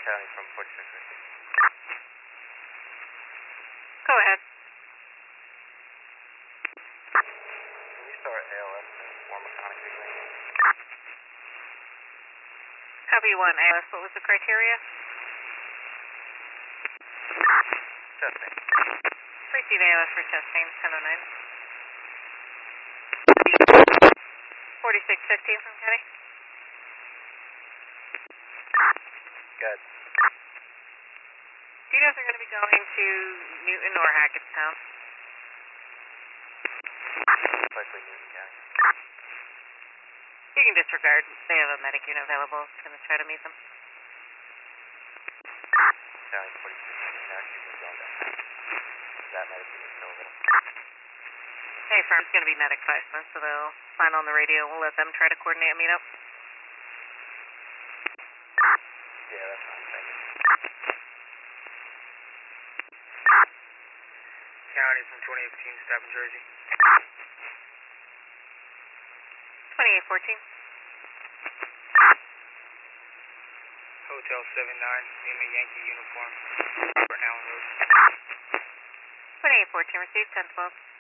County from 46. Go ahead. Can you start ALS and form a contact link? Copy 1, ALS. What was the criteria? Testing. Receive ALS for testing, 1009. 4615 from Kenny. Good. Do you know if they're going to be going to Newton or Hackettstown? Likely Newton County. You can disregard. They have a medic unit available. It's going to try to meet them. County 46. Actually, we're going down. That medic unit still available. Hey, firm's going to be medic 5 months, so they'll sign on the radio. We'll let them try to coordinate a meetup. Yeah, that's fine. Thank you. County from 2018, Stafford, Jersey. 2814. Hotel 79, Lima Yankee uniform, for Allen Road. 2814, received 1012.